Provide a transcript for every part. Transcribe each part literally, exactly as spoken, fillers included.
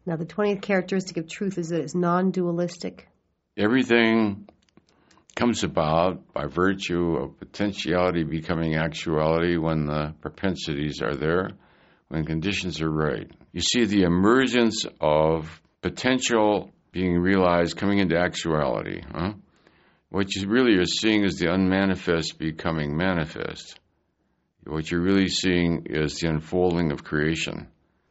Now, the twentieth characteristic of truth is that it's non-dualistic. Everything comes about by virtue of potentiality becoming actuality when the propensities are there, when conditions are right. You see the emergence of potential being realized coming into actuality. Huh? What you really are seeing is the unmanifest becoming manifest. What you're really seeing is the unfolding of creation.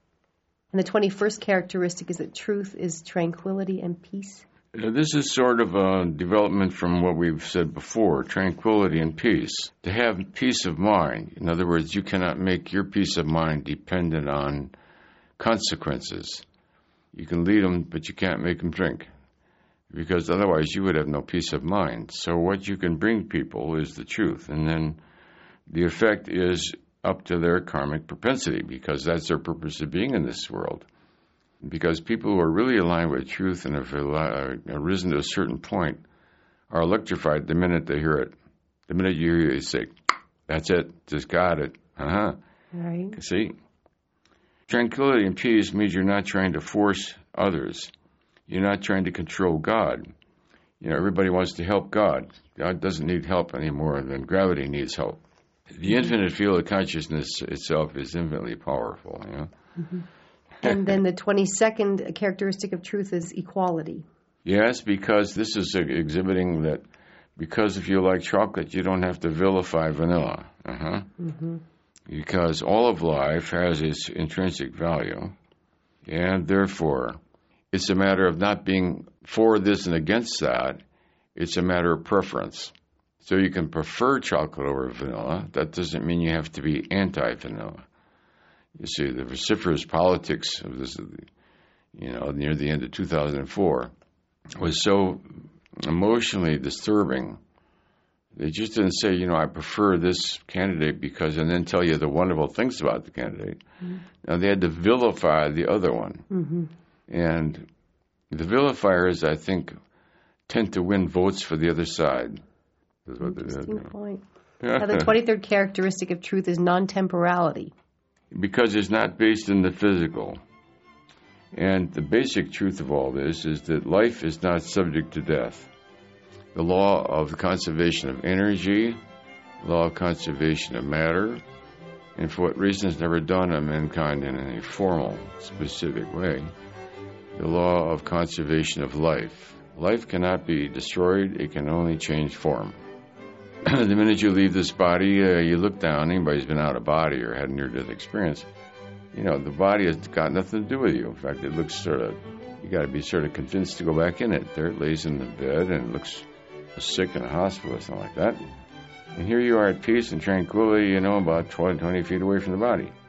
And the twenty-first characteristic is that truth is tranquility and peace. This is sort of a development from what we've said before, tranquility and peace. To have peace of mind, in other words, you cannot make your peace of mind dependent on consequences. You can lead them, but you can't make them drink, because otherwise you would have no peace of mind. So what you can bring people is the truth, and then the effect is up to their karmic propensity, because that's their purpose of being in this world. Because people who are really aligned with truth and have arisen to a certain point are electrified the minute they hear it. The minute you hear it, you say, that's it, just got it. Uh-huh. Right. See? Tranquility and peace means you're not trying to force others. You're not trying to control God. You know, everybody wants to help God. God doesn't need help any more than gravity needs help. The infinite field of consciousness itself is infinitely powerful, you know? Mm-hmm. And then the twenty-second characteristic of truth is equality. Yes, because this is exhibiting that because if you like chocolate, you don't have to vilify vanilla. Uh-huh. Mm-hmm. Because all of life has its intrinsic value, and therefore it's a matter of not being for this and against that. It's a matter of preference. So you can prefer chocolate over vanilla. That doesn't mean you have to be anti-vanilla. You see, the vociferous politics of this, you know, near the end of two thousand four was so emotionally disturbing. They just didn't say, you know, I prefer this candidate because, and then tell you the wonderful things about the candidate. Mm-hmm. Now, they had to vilify the other one. Mm-hmm. And the vilifiers, I think, tend to win votes for the other side. That's what Interesting they did, point. Now, the twenty-third characteristic of truth is non-temporality. Because it's not based in the physical. And the basic truth of all this is that life is not subject to death. The law of the conservation of energy, law of conservation of matter, and for what reason is never done on mankind in any formal, specific way, the law of conservation of life. Life cannot be destroyed, it can only change form. The minute you leave this body, uh, you look down, anybody who's been out of body or had a near-death experience, you know, the body has got nothing to do with you. In fact, it looks sort of, you got to be sort of convinced to go back in it. There it lays in the bed and it looks sick in a hospital or something like that. And here you are at peace and tranquility, you know, about twenty, twenty feet away from the body.